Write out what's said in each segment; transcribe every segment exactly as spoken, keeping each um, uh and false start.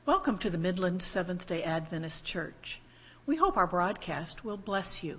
Welcome to the Midland Seventh-day Adventist Church. We hope our broadcast will bless you.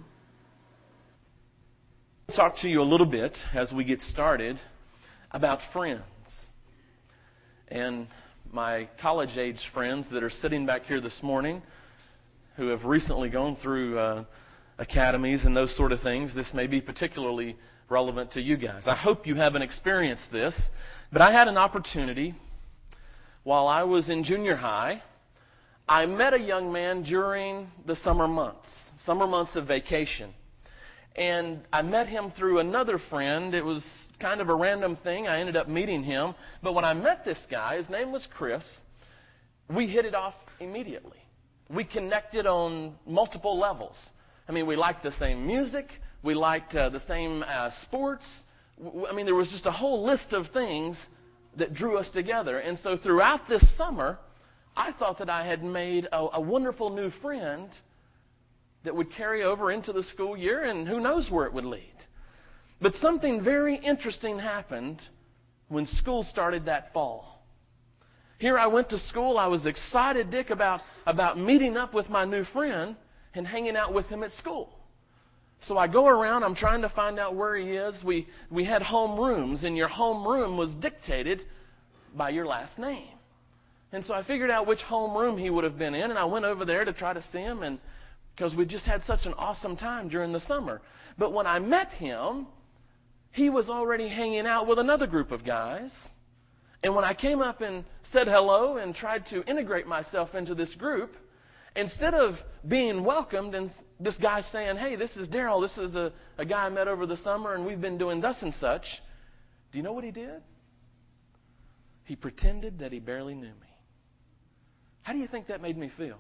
I'll talk to you a little bit as we get started about friends. And my college-age friends that are sitting back here this morning who have recently gone through uh, academies and those sort of things, this may be particularly relevant to you guys. I hope you haven't experienced this, but I had an opportunity while I was in junior high. I met a young man during the summer months, summer months of vacation. And I met him through another friend. It was kind of a random thing. I ended up meeting him. But when I met this guy, his name was Chris, we hit it off immediately. We connected on multiple levels. I mean, we liked the same music. We liked uh, the same uh, sports. I mean, there was just a whole list of things that drew us together. And so throughout this summer, I thought that I had made a, a wonderful new friend that would carry over into the school year, and who knows where it would lead. But something very interesting happened when school started that fall. Here I went to school. I was excited, Dick, about, about meeting up with my new friend and hanging out with him at school. So I go around, I'm trying to find out where he is. We we had home rooms, and your home room was dictated by your last name. And so I figured out which home room he would have been in, and I went over there to try to see him, and because we just had such an awesome time during the summer. But when I met him, he was already hanging out with another group of guys. And when I came up and said hello and tried to integrate myself into this group, instead of being welcomed and this guy saying, "Hey, this is Daryl, this is a, a guy I met over the summer and we've been doing thus and such," do you know what he did? He pretended that he barely knew me. How do you think that made me feel?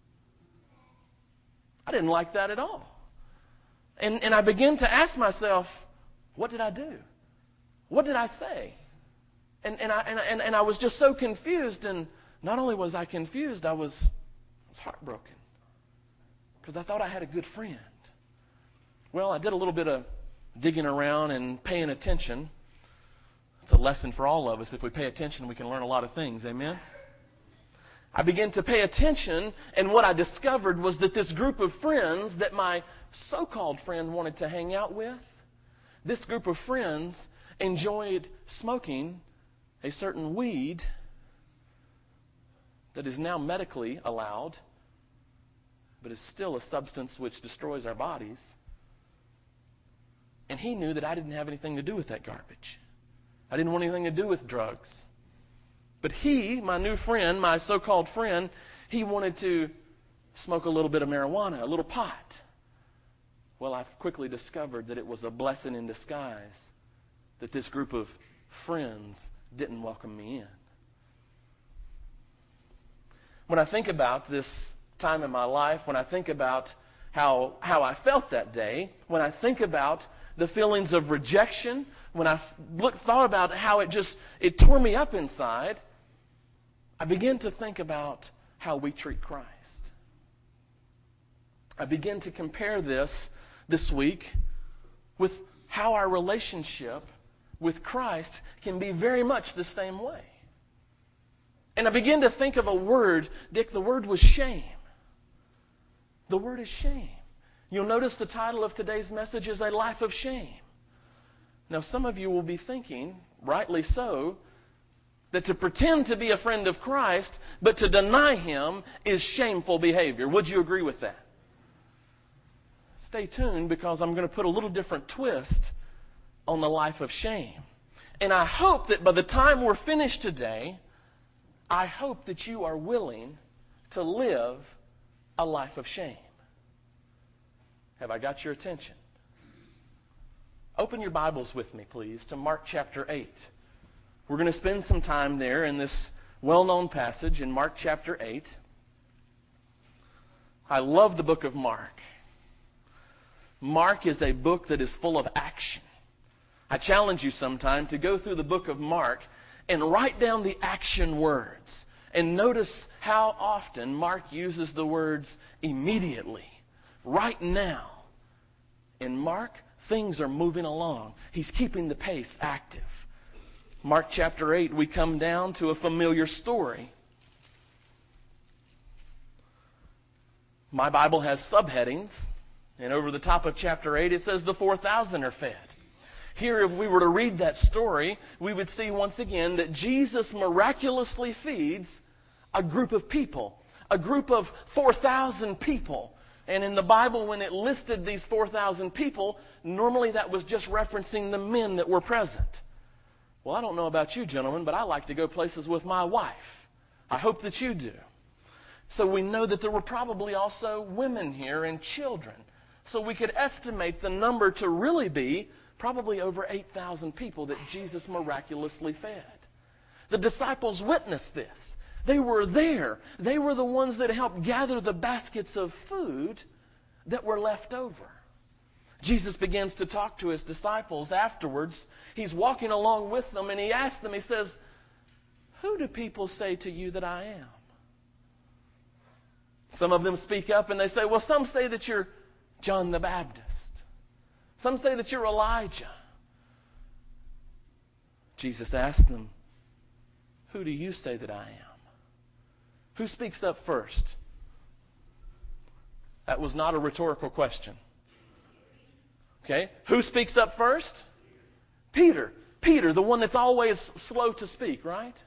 I didn't like that at all. And, and I began to ask myself, what did I do? What did I say? And, and, I, and, and, and I was just so confused. And not only was I confused, I was... I was heartbroken because I thought I had a good friend. Well, I did a little bit of digging around and paying attention. It's a lesson for all of us. If we pay attention, we can learn a lot of things. Amen? I began to pay attention, and what I discovered was that this group of friends that my so-called friend wanted to hang out with, this group of friends enjoyed smoking a certain weed that is now medically allowed, but is still a substance which destroys our bodies. And he knew that I didn't have anything to do with that garbage. I didn't want anything to do with drugs. But he, my new friend, my so-called friend, he wanted to smoke a little bit of marijuana, a little pot. Well, I quickly discovered that it was a blessing in disguise that this group of friends didn't welcome me in. When I think about this time in my life, when I think about how how I felt that day, when I think about the feelings of rejection, when I look, thought about how it just, it tore me up inside, I begin to think about how we treat Christ. I begin to compare this this week with how our relationship with Christ can be very much the same way. And I began to think of a word, Dick, the word was shame. The word is shame. You'll notice the title of today's message is A Life of Shame. Now, some of you will be thinking, rightly so, that to pretend to be a friend of Christ, but to deny Him is shameful behavior. Would you agree with that? Stay tuned, because I'm going to put a little different twist on the life of shame. And I hope that by the time we're finished today, I hope that you are willing to live a life of shame. Have I got your attention? Open your Bibles with me, please, to Mark chapter eight. We're going to spend some time there in this well-known passage in Mark chapter eight. I love the book of Mark. Mark is a book that is full of action. I challenge you sometime to go through the book of Mark and write down the action words. And notice how often Mark uses the words immediately, right now. In Mark, things are moving along. He's keeping the pace active. Mark chapter eight, we come down to a familiar story. My Bible has subheadings, and over the top of chapter eight it says the four thousand are fed. Here, if we were to read that story, we would see once again that Jesus miraculously feeds a group of people, a group of four thousand people. And in the Bible, when it listed these four thousand people, normally that was just referencing the men that were present. Well, I don't know about you, gentlemen, but I like to go places with my wife. I hope that you do. So we know that there were probably also women here and children. So we could estimate the number to really be probably over eight thousand people that Jesus miraculously fed. The disciples witnessed this. They were there. They were the ones that helped gather the baskets of food that were left over. Jesus begins to talk to his disciples afterwards. He's walking along with them, and he asks them, he says, "Who do people say to you that I am?" Some of them speak up and they say, well, some say that you're John the Baptist. Some say that you're Elijah. Jesus asked them, "Who do you say that I am?" Who speaks up first? That was not a rhetorical question. Okay, who speaks up first? Peter. Peter, the one that's always slow to speak, right?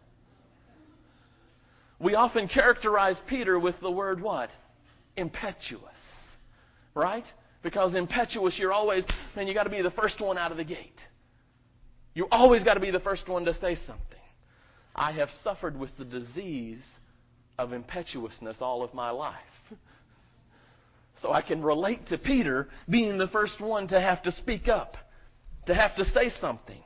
We often characterize Peter with the word what? Impetuous. Right? Because impetuous, you're always, man, you got to be the first one out of the gate. You always got to be the first one to say something. I have suffered with the disease of impetuousness all of my life. So I can relate to Peter being the first one to have to speak up, to have to say something.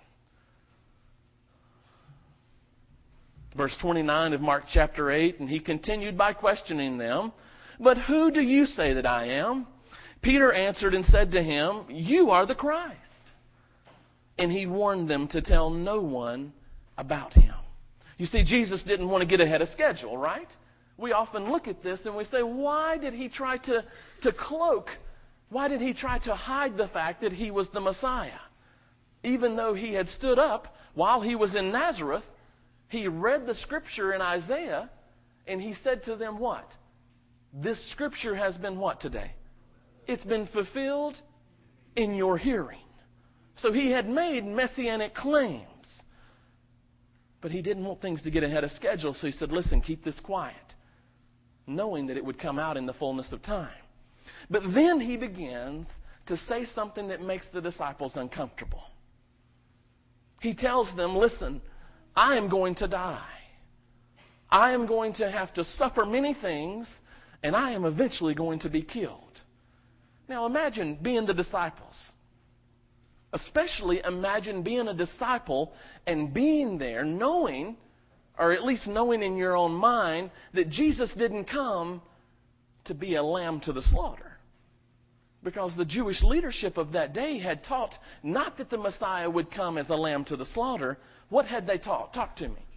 Verse twenty-nine of Mark chapter eight, and he continued by questioning them, "But who do you say that I am?" Peter answered and said to him, "You are the Christ." And he warned them to tell no one about him. You see, Jesus didn't want to get ahead of schedule, right? We often look at this and we say, why did he try to, to cloak? Why did he try to hide the fact that he was the Messiah? Even though he had stood up while he was in Nazareth, he read the scripture in Isaiah, and he said to them what? This scripture has been what today? It's been fulfilled in your hearing. So he had made messianic claims. But he didn't want things to get ahead of schedule, so he said, listen, keep this quiet, knowing that it would come out in the fullness of time. But then he begins to say something that makes the disciples uncomfortable. He tells them, listen, I am going to die. I am going to have to suffer many things, and I am eventually going to be killed. Now imagine being the disciples. Especially imagine being a disciple and being there knowing, or at least knowing in your own mind, that Jesus didn't come to be a lamb to the slaughter. Because the Jewish leadership of that day had taught not that the Messiah would come as a lamb to the slaughter. What had they taught? Talk to me.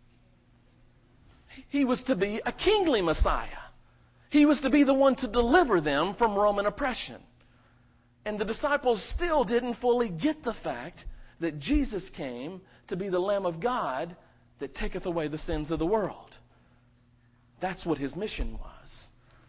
He was to be a kingly Messiah. He was to be the one to deliver them from Roman oppression. And the disciples still didn't fully get the fact that Jesus came to be the Lamb of God that taketh away the sins of the world. That's what his mission was.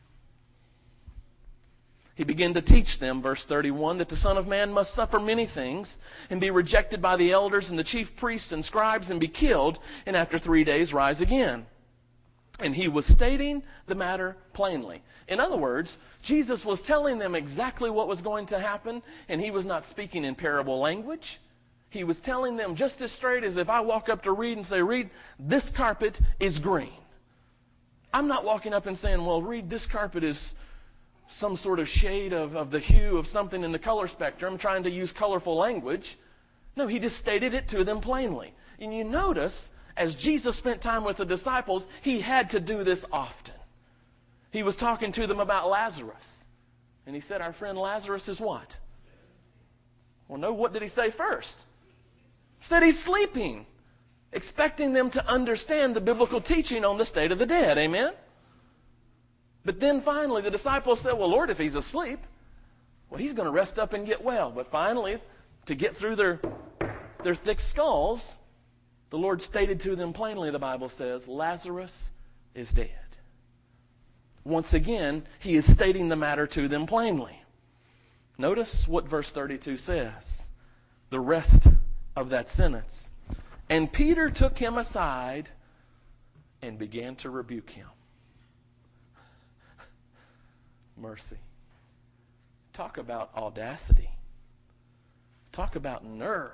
He began to teach them, verse thirty-one, that the Son of Man must suffer many things and be rejected by the elders and the chief priests and scribes and be killed, and after three days rise again. And he was stating the matter plainly. In other words, Jesus was telling them exactly what was going to happen, and he was not speaking in parable language. He was telling them just as straight as if I walk up to Reed and say, Reed, this carpet is green. I'm not walking up and saying, well, Reed, this carpet is some sort of shade of, of the hue of something in the color spectrum, trying to use colorful language. No, he just stated it to them plainly. And you notice, as Jesus spent time with the disciples, he had to do this often. He was talking to them about Lazarus. And he said, our friend Lazarus is what? Well, no, what did he say first? He said he's sleeping, expecting them to understand the biblical teaching on the state of the dead. Amen? But then finally the disciples said, well, Lord, if he's asleep, well, he's going to rest up and get well. But finally, to get through their, their thick skulls, the Lord stated to them plainly, the Bible says, Lazarus is dead. once again, he is stating the matter to them plainly. Notice what verse thirty-two says. The rest of that sentence. And Peter took him aside and began to rebuke him. Mercy. Talk about audacity. Talk about nerve.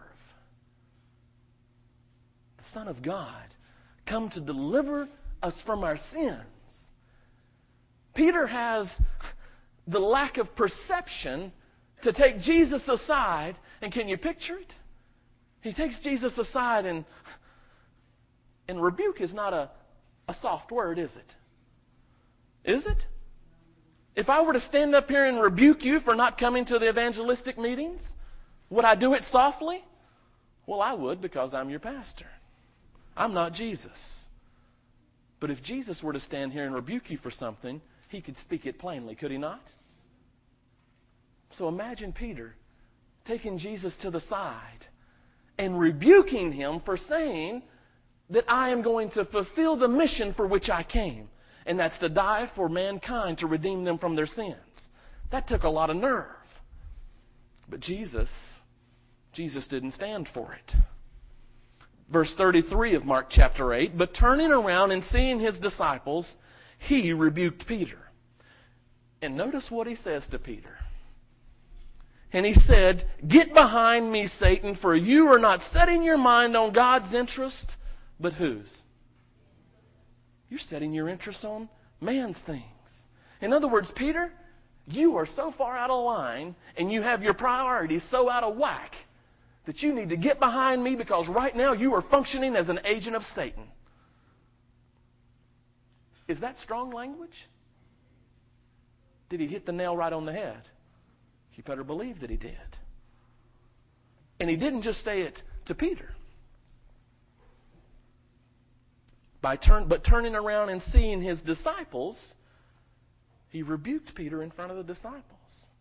The Son of God come to deliver us from our sins. Peter has the lack of perception to take Jesus aside, and can you picture it? He takes Jesus aside, and and rebuke is not a, a soft word, is it? Is it? If I were to stand up here and rebuke you for not coming to the evangelistic meetings, would I do it softly? Well, I would, because I'm your pastor. I'm not Jesus. But if Jesus were to stand here and rebuke you for something, he could speak it plainly, could he not? So imagine Peter taking Jesus to the side and rebuking him for saying that I am going to fulfill the mission for which I came. And that's to die for mankind, to redeem them from their sins. That took a lot of nerve. But Jesus, Jesus didn't stand for it. Verse thirty-three of Mark chapter eight, but turning around and seeing his disciples, he rebuked Peter. And notice what he says to Peter. And he said, get behind me, Satan, for you are not setting your mind on God's interest, but whose? You're setting your interest on man's things. In other words, Peter, you are so far out of line and you have your priorities so out of whack that you need to get behind me, because right now you are functioning as an agent of Satan. Is that strong language? Did he hit the nail right on the head? You better believe that he did. And he didn't just say it to Peter. By turn, but turning around and seeing his disciples, he rebuked Peter in front of the disciples.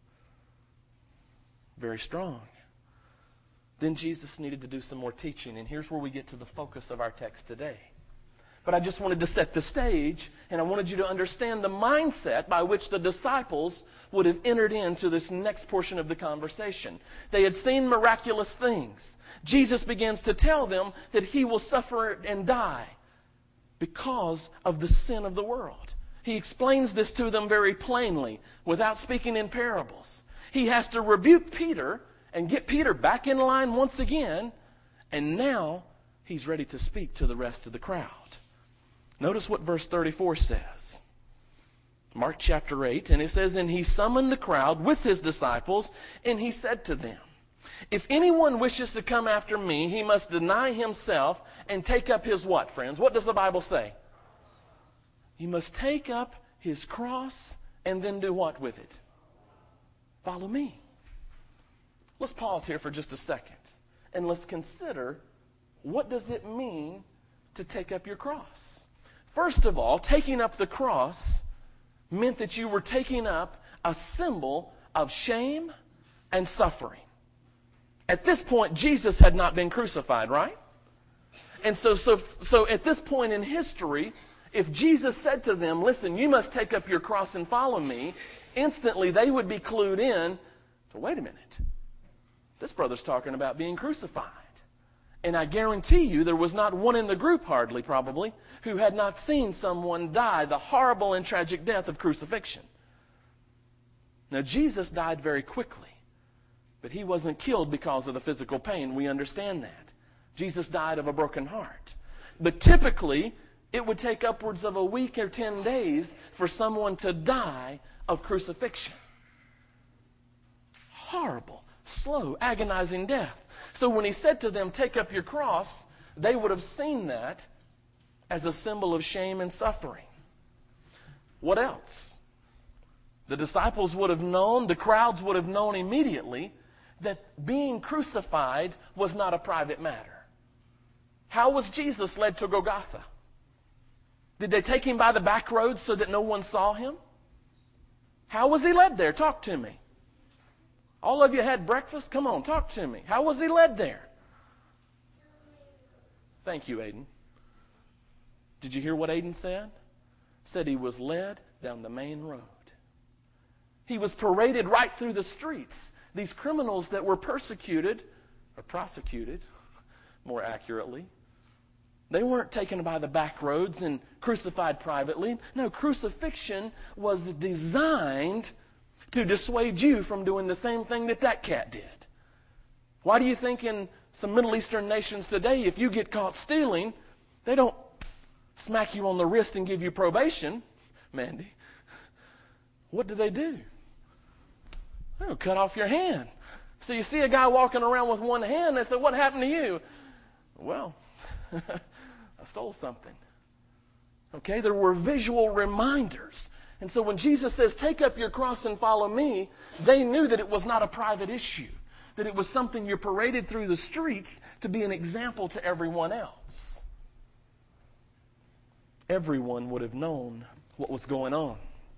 Very strong. Then Jesus needed to do some more teaching, and here's where we get to the focus of our text today. But I just wanted to set the stage, and I wanted you to understand the mindset by which the disciples would have entered into this next portion of the conversation. They had seen miraculous things. Jesus begins to tell them that he will suffer and die because of the sin of the world. He explains this to them very plainly without speaking in parables. He has to rebuke Peter and get Peter back in line once again, and now he's ready to speak to the rest of the crowd. Notice what verse thirty-four says. Mark chapter eight, and it says, and he summoned the crowd with his disciples, and he said to them, if anyone wishes to come after me, he must deny himself and take up his what, friends? What does the Bible say? He must take up his cross and then do what with it? Follow me. Let's pause here for just a second and let's consider, what does it mean to take up your cross? First of all, taking up the cross meant that you were taking up a symbol of shame and suffering. At this point, Jesus had not been crucified, right? And so, so, so at this point in history, if Jesus said to them, listen, you must take up your cross and follow me, instantly they would be clued in to, wait a minute, this brother's talking about being crucified. And I guarantee you there was not one in the group, hardly probably, who had not seen someone die the horrible and tragic death of crucifixion. Now, Jesus died very quickly, but he wasn't killed because of the physical pain. We understand that. Jesus died of a broken heart. But typically, it would take upwards of a week or ten days for someone to die of crucifixion. Horrible, slow, agonizing death. So when he said to them, take up your cross, they would have seen that as a symbol of shame and suffering. What else? The disciples would have known, the crowds would have known immediately that being crucified was not a private matter. How was Jesus led to Golgotha? Did they take him by the back roads so that no one saw him? How was he led there? Talk to me. All of you had breakfast? Come on, talk to me. How was he led there? Thank you, Aiden. Did you hear what Aiden said? said he was led down the main road. He was paraded right through the streets. These criminals that were persecuted, or prosecuted, more accurately, they weren't taken by the back roads and crucified privately. No, crucifixion was designed to dissuade you from doing the same thing that that cat did. Why do you think in some Middle Eastern nations today, if you get caught stealing, they don't smack you on the wrist and give you probation, Mandy? What do they do? They'll cut off your hand. So you see a guy walking around with one hand, they say, what happened to you? Well, I stole something. Okay, there were visual reminders. And so when Jesus says, take up your cross and follow me, they knew that it was not a private issue, that it was something you're paraded through the streets to be an example to everyone else. Everyone would have known what was going on.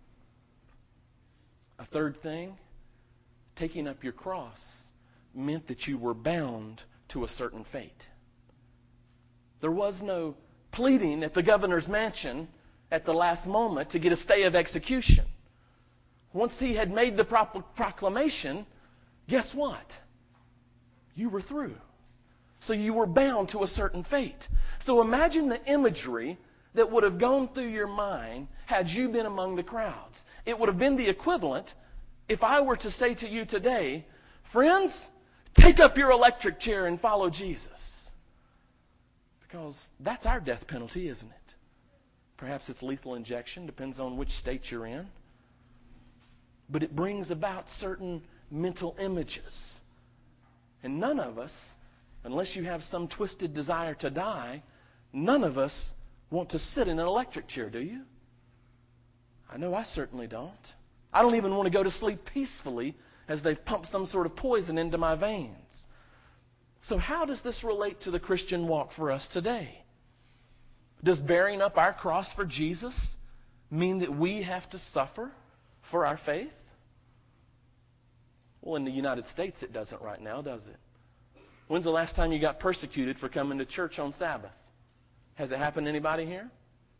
A third thing, taking up your cross meant that you were bound to a certain fate. There was no pleading at the governor's mansion at the last moment to get a stay of execution. Once he had made the proclamation, guess what? You were through. So you were bound to a certain fate. So imagine the imagery that would have gone through your mind had you been among the crowds. It would have been the equivalent if I were to say to you today, friends, take up your electric chair and follow Jesus. Because that's our death penalty, isn't it? Perhaps it's lethal injection, depends on which state you're in. But it brings about certain mental images. And none of us, unless you have some twisted desire to die, none of us want to sit in an electric chair, do you? I know I certainly don't. I don't even want to go to sleep peacefully as they've pumped some sort of poison into my veins. So how does this relate to the Christian walk for us today? Does bearing up our cross for Jesus mean that we have to suffer for our faith? Well, in the United States it doesn't right now, does it? When's the last time you got persecuted for coming to church on Sabbath? Has it happened to anybody here?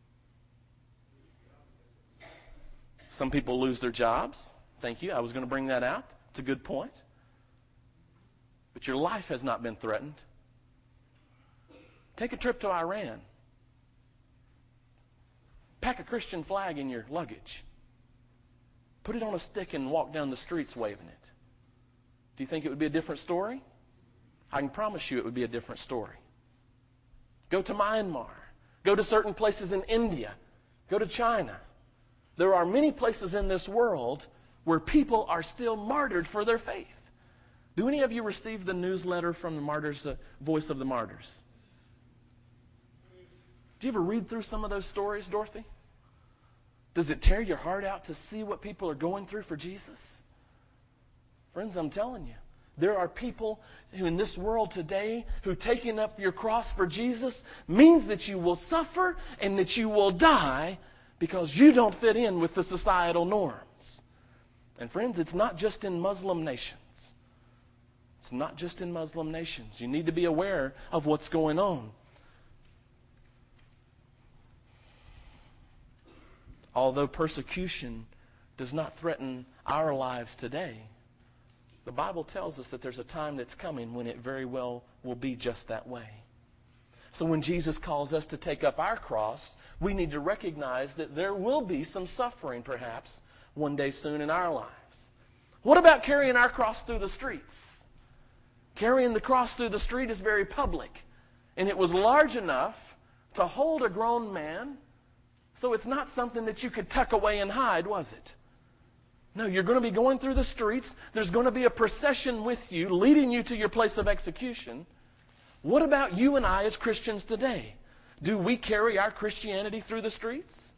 Some people lose their jobs. Thank you. I was going to bring that out. It's a good point. But your life has not been threatened. Take a trip to Iran. Pack a Christian flag in your luggage. Put it on a stick and walk down the streets waving it. Do you think it would be a different story? I can promise you it would be a different story. Go to Myanmar. Go to certain places in India. Go to China. There are many places in this world where people are still martyred for their faith. Do any of you receive the newsletter from the Martyrs, the Voice of the Martyrs? Do you ever read through some of those stories, Dorothy? Does it tear your heart out to see what people are going through for Jesus? Friends, I'm telling you, there are people who in this world today who taking up your cross for Jesus means that you will suffer and that you will die because you don't fit in with the societal norms. And friends, it's not just in Muslim nations. It's not just in Muslim nations. You need to be aware of what's going on. Although persecution does not threaten our lives today, the Bible tells us that there's a time that's coming when it very well will be just that way. So when Jesus calls us to take up our cross, we need to recognize that there will be some suffering perhaps one day soon in our lives. What about carrying our cross through the streets? Carrying the cross through the street is very public. And it was large enough to hold a grown man, so it's not something that you could tuck away and hide, was it? No, you're going to be going through the streets. There's going to be a procession with you, leading you to your place of execution. What about you and I as Christians today? Do we carry our Christianity through the streets?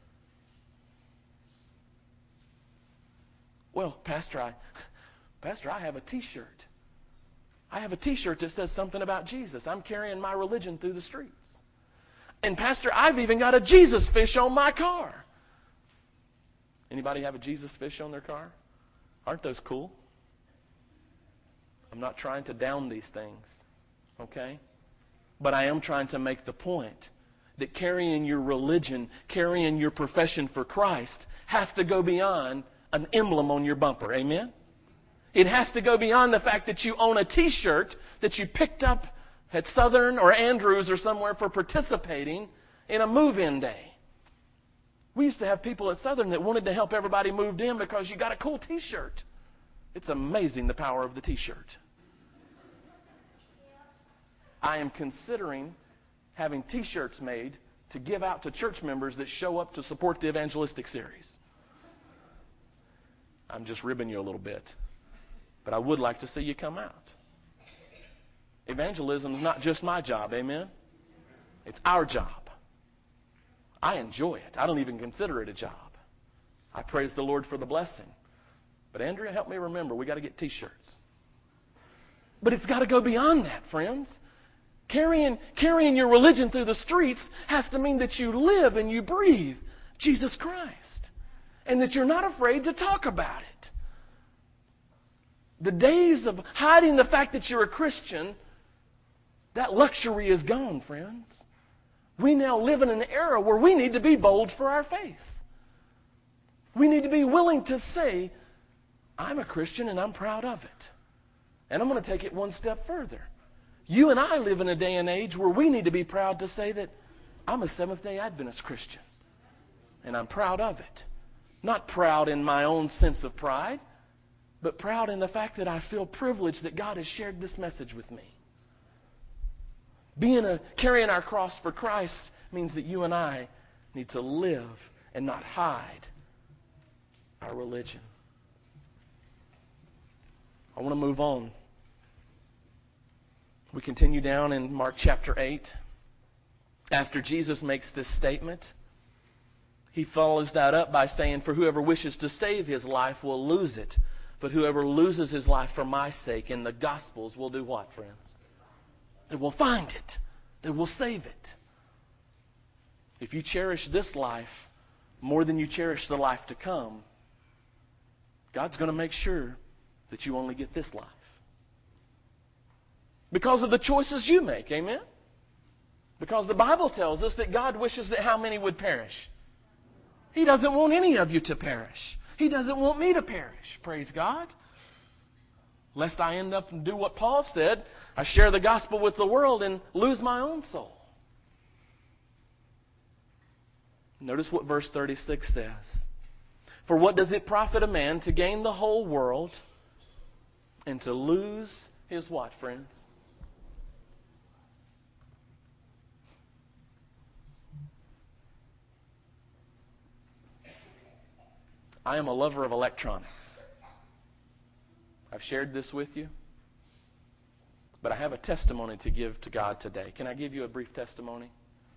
Well, Pastor, I, Pastor, I have a T-shirt. I have a T-shirt that says something about Jesus. I'm carrying my religion through the streets. And Pastor, I've even got a Jesus fish on my car. Anybody have a Jesus fish on their car? Aren't those cool? I'm not trying to down these things, okay? But I am trying to make the point that carrying your religion, carrying your profession for Christ, has to go beyond an emblem on your bumper. Amen? It has to go beyond the fact that you own a T-shirt that you picked up at Southern or Andrews or somewhere for participating in a move-in day. We used to have people at Southern that wanted to help everybody move in because you got a cool T-shirt. It's amazing the power of the T-shirt. I am considering having T-shirts made to give out to church members that show up to support the evangelistic series. I'm just ribbing you a little bit. But I would like to see you come out. Evangelism is not just my job, amen? It's our job. I enjoy it. I don't even consider it a job. I praise the Lord for the blessing. But Andrea, help me remember, we got to get T-shirts. But it's got to go beyond that, friends. Carrying, carrying your religion through the streets has to mean that you live and you breathe Jesus Christ. And that you're not afraid to talk about it. The days of hiding the fact that you're a Christian, that luxury is gone, friends. We now live in an era where we need to be bold for our faith. We need to be willing to say, I'm a Christian and I'm proud of it. And I'm going to take it one step further. You and I live in a day and age where we need to be proud to say that I'm a Seventh-day Adventist Christian. And I'm proud of it. Not proud in my own sense of pride, but proud in the fact that I feel privileged that God has shared this message with me. Being a, carrying our cross for Christ means that you and I need to live and not hide our religion. I want to move on. We continue down in Mark chapter eight. After Jesus makes this statement, he follows that up by saying, for whoever wishes to save his life will lose it. But whoever loses his life for my sake in the Gospels will do what, friends? They will find it. They will save it. If you cherish this life more than you cherish the life to come, God's going to make sure that you only get this life. Because of the choices you make, amen? Because the Bible tells us that God wishes that how many would perish? He doesn't want any of you to perish. He doesn't want me to perish, praise God. Lest I end up and do what Paul said, I share the gospel with the world and lose my own soul. Notice what verse thirty-six says. For what does it profit a man to gain the whole world and to lose his what, friends? I am a lover of electronics. I've shared this with you. But I have a testimony to give to God today. Can I give you a brief testimony?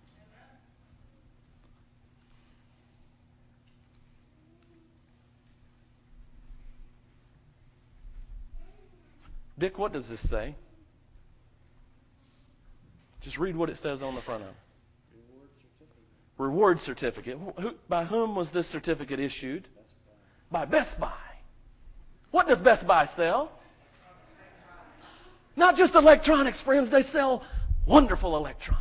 Dick, what does this say? Just read what it says on the front of it. Reward certificate. Reward certificate. Who, by whom was this certificate issued? By Best Buy. What does Best Buy sell? Not just electronics, friends. They sell wonderful electronics.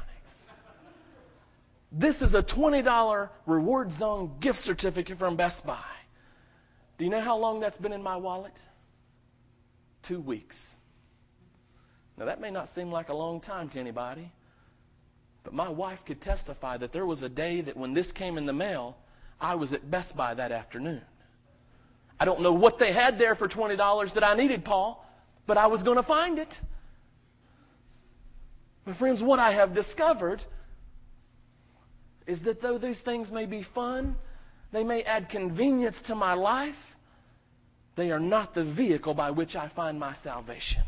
This is a twenty dollars Reward Zone gift certificate from Best Buy. Do you know how long that's been in my wallet? Two weeks. Now, that may not seem like a long time to anybody, but my wife could testify that there was a day that when this came in the mail, I was at Best Buy that afternoon. I don't know what they had there for twenty dollars that I needed, Paul, but I was going to find it. My friends, what I have discovered is that though these things may be fun, they may add convenience to my life, they are not the vehicle by which I find my salvation.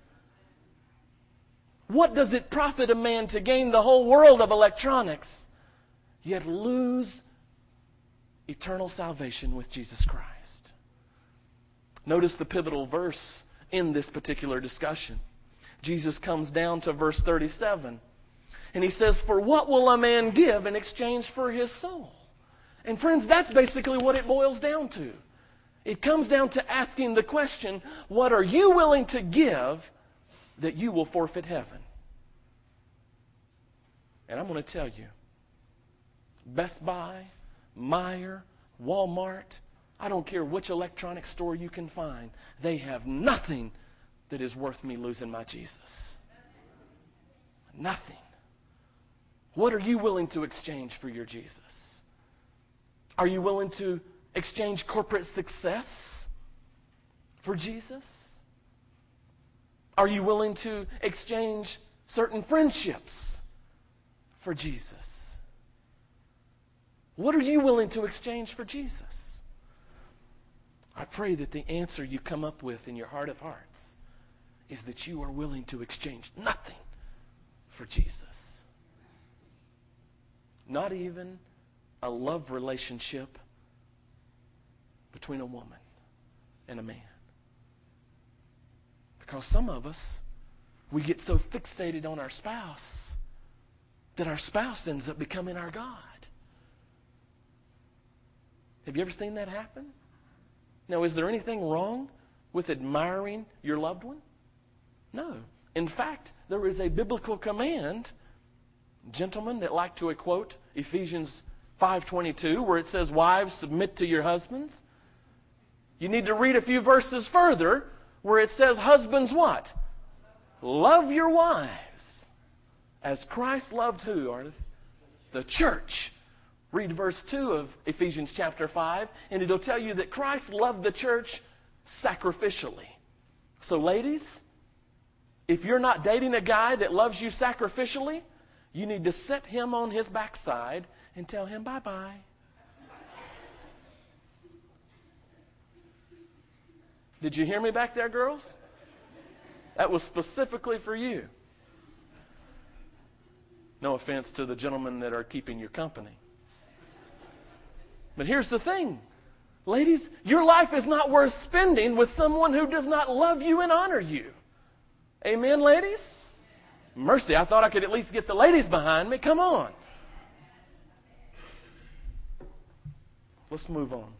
What does it profit a man to gain the whole world of electronics, yet lose eternal salvation with Jesus Christ? Notice the pivotal verse in this particular discussion. Jesus comes down to verse thirty-seven. And he says, for what will a man give in exchange for his soul? And friends, that's basically what it boils down to. It comes down to asking the question, what are you willing to give that you will forfeit heaven? And I'm going to tell you, Best Buy, Meijer, Walmart, I don't care which electronic store you can find. They have nothing that is worth me losing my Jesus. Nothing. What are you willing to exchange for your Jesus? Are you willing to exchange corporate success for Jesus? Are you willing to exchange certain friendships for Jesus? What are you willing to exchange for Jesus? I pray that the answer you come up with in your heart of hearts is that you are willing to exchange nothing for Jesus. Not even a love relationship between a woman and a man. Because some of us, we get so fixated on our spouse that our spouse ends up becoming our God. Have you ever seen that happen? Now, is there anything wrong with admiring your loved one? No. In fact, there is a biblical command, gentlemen that like to quote Ephesians five twenty-two, where it says, wives, submit to your husbands. You need to read a few verses further where it says, husbands what? Love your wives as Christ loved who, Ardith? The church. Read verse two of Ephesians chapter five, and it'll tell you that Christ loved the church sacrificially. So ladies, if you're not dating a guy that loves you sacrificially, you need to set him on his backside and tell him bye-bye. Did you hear me back there, girls? That was specifically for you. No offense to the gentlemen that are keeping your company. But here's the thing. Ladies, your life is not worth spending with someone who does not love you and honor you. Amen, ladies? Mercy, I thought I could at least get the ladies behind me. Come on. Let's move on.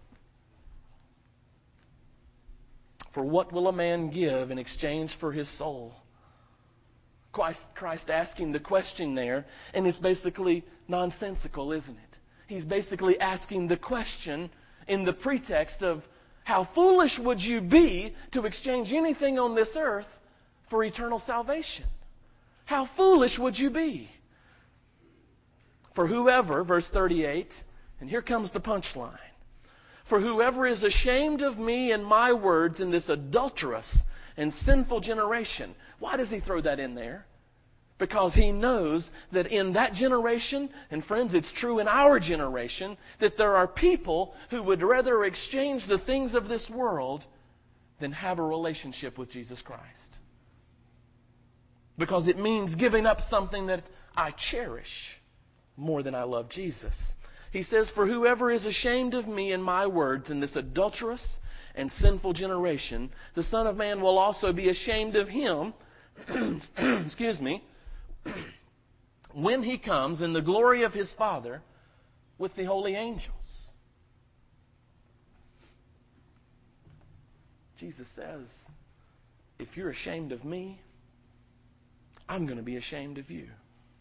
For what will a man give in exchange for his soul? Christ, Christ asking the question there, and it's basically nonsensical, isn't it? He's basically asking the question in the pretext of how foolish would you be to exchange anything on this earth for eternal salvation? How foolish would you be? For whoever, verse thirty-eight, and here comes the punchline. For whoever is ashamed of me and my words in this adulterous and sinful generation. Why does he throw that in there? Because he knows that in that generation, and friends, it's true in our generation, that there are people who would rather exchange the things of this world than have a relationship with Jesus Christ. Because it means giving up something that I cherish more than I love Jesus. He says, for whoever is ashamed of me and my words in this adulterous and sinful generation, the Son of Man will also be ashamed of him, excuse me, when he comes in the glory of his Father with the holy angels. Jesus says, if you're ashamed of me, I'm going to be ashamed of you.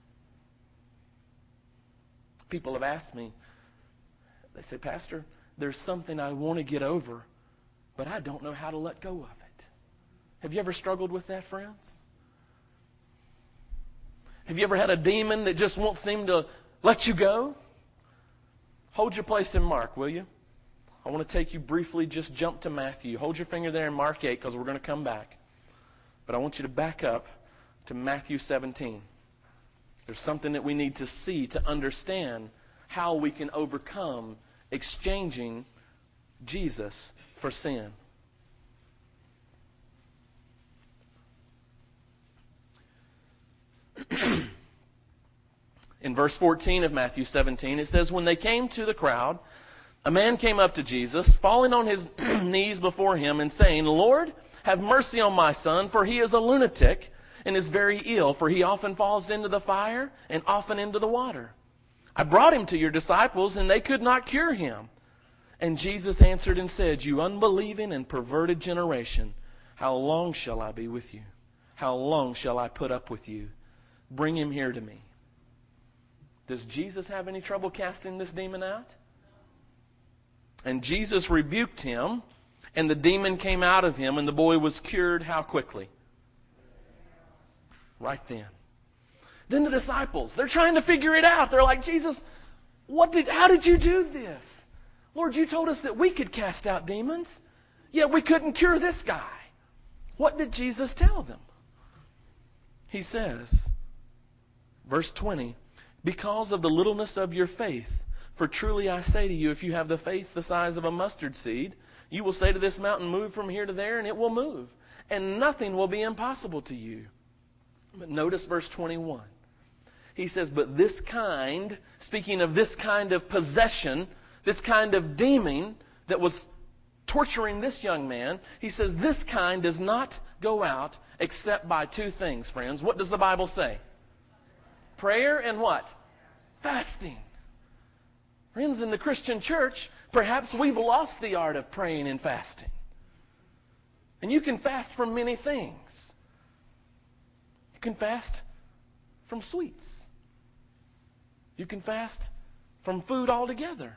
People have asked me, they say, Pastor, there's something I want to get over, but I don't know how to let go of it. Have you ever struggled with that, friends? Have you ever had a demon that just won't seem to let you go? Hold your place in Mark, will you? I want to take you briefly, just jump to Matthew. Hold your finger there in Mark eight, because we're going to come back. But I want you to back up to Matthew seventeen. There's something that we need to see to understand how we can overcome exchanging Jesus for sin. In verse fourteen of Matthew seventeen, it says, when they came to the crowd, a man came up to Jesus, falling on his knees before him and saying, Lord, have mercy on my son, for he is a lunatic and is very ill, for he often falls into the fire and often into the water. I brought him to your disciples, and they could not cure him. And Jesus answered and said, you unbelieving and perverted generation, how long shall I be with you? How long shall I put up with you? Bring him here to me. Does Jesus have any trouble casting this demon out? And Jesus rebuked him, and the demon came out of him, and the boy was cured how quickly? Right then. Then the disciples, they're trying to figure it out. They're like, Jesus, what did, how did you do this? Lord, you told us that we could cast out demons, yet we couldn't cure this guy. What did Jesus tell them? He says, verse twenty, because of the littleness of your faith, for truly I say to you, if you have the faith the size of a mustard seed, you will say to this mountain, move from here to there, and it will move. And nothing will be impossible to you. But notice verse twenty-one. He says, but this kind, speaking of this kind of possession, this kind of demon that was torturing this young man, he says, this kind does not go out except by two things, friends. What does the Bible say? Prayer and what? Fasting. Friends, in the Christian church, perhaps we've lost the art of praying and fasting. And you can fast from many things. You can fast from sweets. You can fast from food altogether.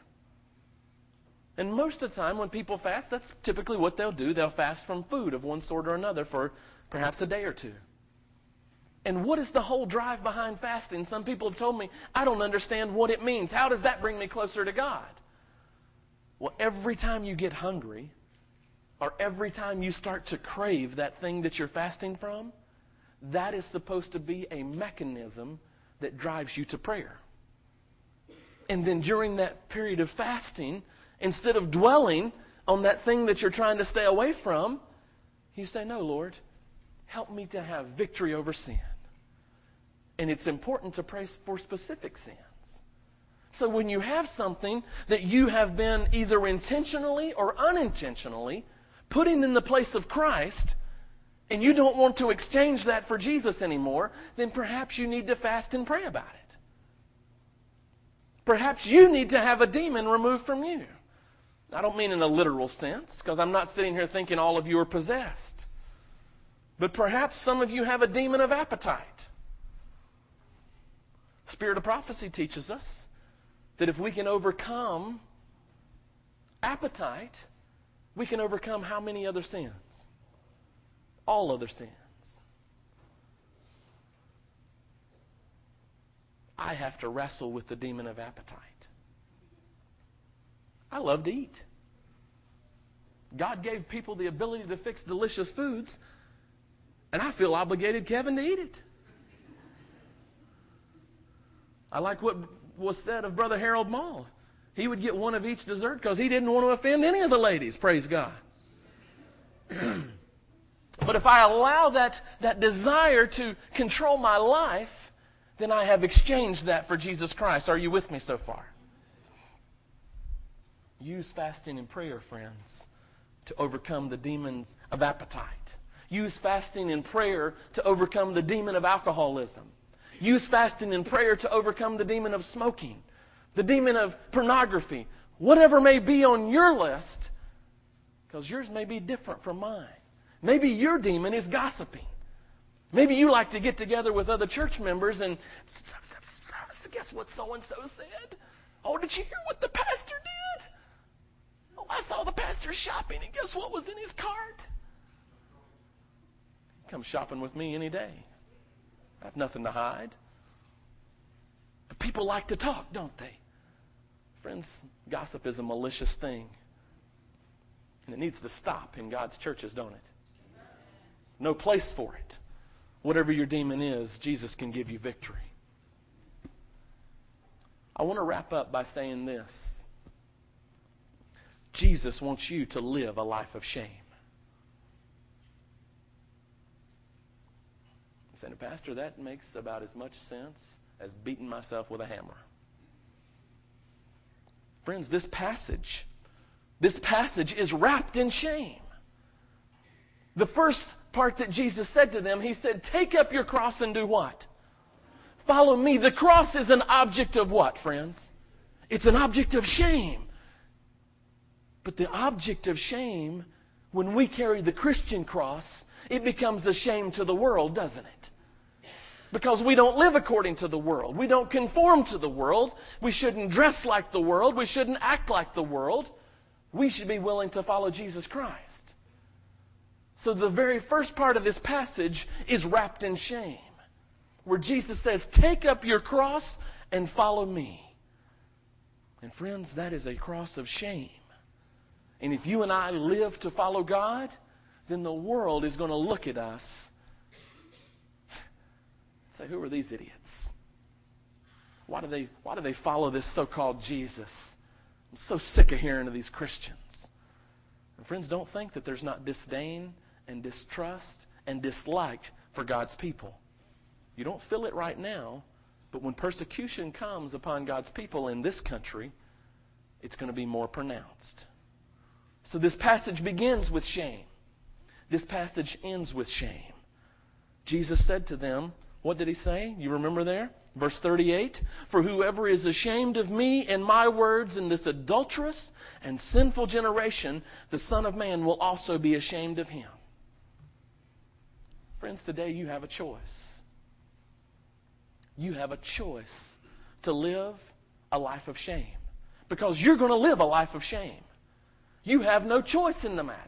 And most of the time when people fast, that's typically what they'll do. They'll fast from food of one sort or another for perhaps a day or two. And what is the whole drive behind fasting? Some people have told me, I don't understand what it means. How does that bring me closer to God? Well, every time you get hungry, or every time you start to crave that thing that you're fasting from, that is supposed to be a mechanism that drives you to prayer. And then during that period of fasting, instead of dwelling on that thing that you're trying to stay away from, you say, no, Lord, help me to have victory over sin. And it's important to pray for specific sins. So when you have something that you have been either intentionally or unintentionally putting in the place of Christ, and you don't want to exchange that for Jesus anymore, then perhaps you need to fast and pray about it. Perhaps you need to have a demon removed from you. I don't mean in a literal sense, because I'm not sitting here thinking all of you are possessed. But perhaps some of you have a demon of appetite. Spirit of prophecy teaches us that if we can overcome appetite, we can overcome how many other sins? All other sins. I have to wrestle with the demon of appetite. I love to eat. God gave people the ability to fix delicious foods, and I feel obligated, Kevin, to eat it. I like what was said of Brother Harold Mall. He would get one of each dessert because he didn't want to offend any of the ladies, praise God. But if I allow that, that desire to control my life, then I have exchanged that for Jesus Christ. Are you with me so far? Use fasting and prayer, friends, to overcome the demons of appetite. Use fasting and prayer to overcome the demon of alcoholism. Use fasting and prayer to overcome the demon of smoking, the demon of pornography, whatever may be on your list, because yours may be different from mine. Maybe your demon is gossiping. Maybe you like to get together with other church members and guess what so-and-so said? Oh, did you hear what the pastor did? Oh, I saw the pastor shopping, and guess what was in his cart? Come shopping with me any day. I have nothing to hide. But people like to talk, don't they? Friends, gossip is a malicious thing. And it needs to stop in God's churches, don't it? No place for it. Whatever your demon is, Jesus can give you victory. I want to wrap up by saying this. Jesus wants you to live a life of shame. I said, Pastor, that makes about as much sense as beating myself with a hammer. Friends, this passage, this passage is wrapped in shame. The first part that Jesus said to them, he said, take up your cross and do what? Follow me. The cross is an object of what, friends? It's an object of shame. But the object of shame, when we carry the Christian cross, it becomes a shame to the world, doesn't it? because we don't live according to the world. We don't conform to the world. We shouldn't dress like the world. We shouldn't act like the world. We should be willing to follow Jesus Christ. So the very first part of this passage is wrapped in shame, where Jesus says, take up your cross and follow me. And friends, that is a cross of shame. And if you and I live to follow God, then the world is going to look at us and say, who are these idiots? Why do they, why do they follow this so-called Jesus? I'm so sick of hearing of these Christians. And friends, don't think that there's not disdain and distrust and dislike for God's people. You don't feel it right now, but when persecution comes upon God's people in this country, it's going to be more pronounced. So this passage begins with shame. This passage ends with shame. Jesus said to them, what did he say? You remember there? Verse thirty-eight, for whoever is ashamed of me and my words in this adulterous and sinful generation, the Son of Man will also be ashamed of him. Friends, today you have a choice. You have a choice to live a life of shame, because you're going to live a life of shame. You have no choice in the matter.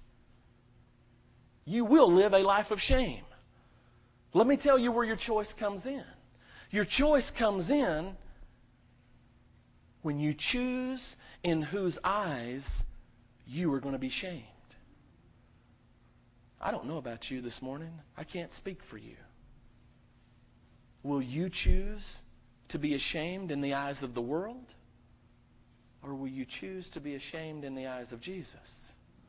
You will live a life of shame. Let me tell you where your choice comes in. Your choice comes in when you choose in whose eyes you are going to be shamed. I don't know about you this morning. I can't speak for you. Will you choose to be ashamed in the eyes of the world? Or will you choose to be ashamed in the eyes of Jesus?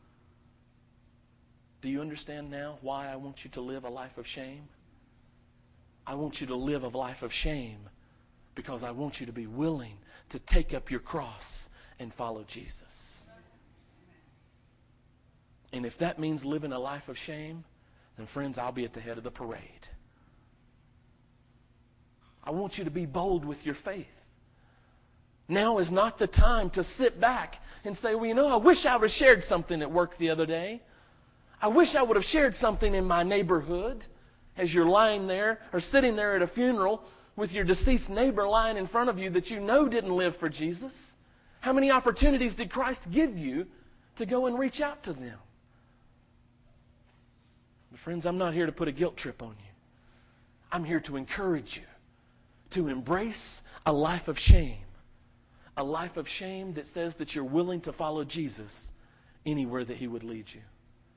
Do you understand now why I want you to live a life of shame? I want you to live a life of shame because I want you to be willing to take up your cross and follow Jesus. And if that means living a life of shame, then friends, I'll be at the head of the parade. I want you to be bold with your faith. Now is not the time to sit back and say, well, you know, I wish I would have shared something at work the other day. I wish I would have shared something in my neighborhood, as you're lying there or sitting there at a funeral with your deceased neighbor lying in front of you that you know didn't live for Jesus. How many opportunities did Christ give you to go and reach out to them? But friends, I'm not here to put a guilt trip on you. I'm here to encourage you to embrace a life of shame. A life of shame that says that you're willing to follow Jesus anywhere that he would lead you.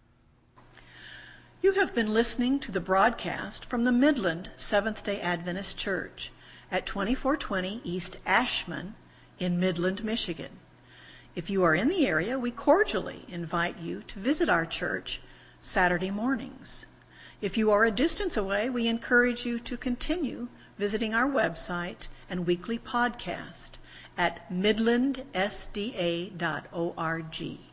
You have been listening to the broadcast from the Midland Seventh-day Adventist Church at twenty-four twenty East Ashman in Midland, Michigan. If you are in the area, we cordially invite you to visit our church Saturday mornings. If you are a distance away, we encourage you to continue visiting our website and weekly podcast at midland s d a dot org.